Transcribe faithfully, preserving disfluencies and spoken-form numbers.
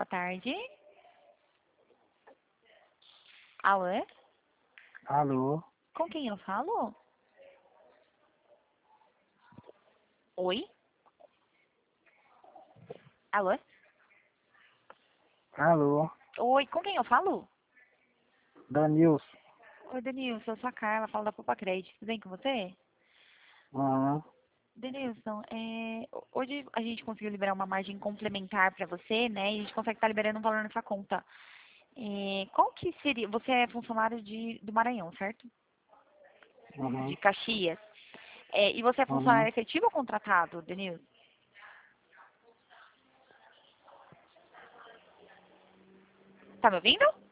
boa tarde. Alô? Alô? Com quem eu falo? Oi? Alô? Alô? Oi, com quem eu falo? Danilson? Oi, Denilson, eu sou a Carla, falo da Poupa Crédito. Tudo bem com você? Aham. Denilson, é, hoje a gente conseguiu liberar uma margem complementar para você, né? E a gente consegue estar liberando um valor na sua conta. É, qual que seria? Você é funcionário de, do Maranhão, certo? De Aham. Caxias. É, e você é Aham. funcionário efetivo ou contratado, Denilson? Tá me ouvindo?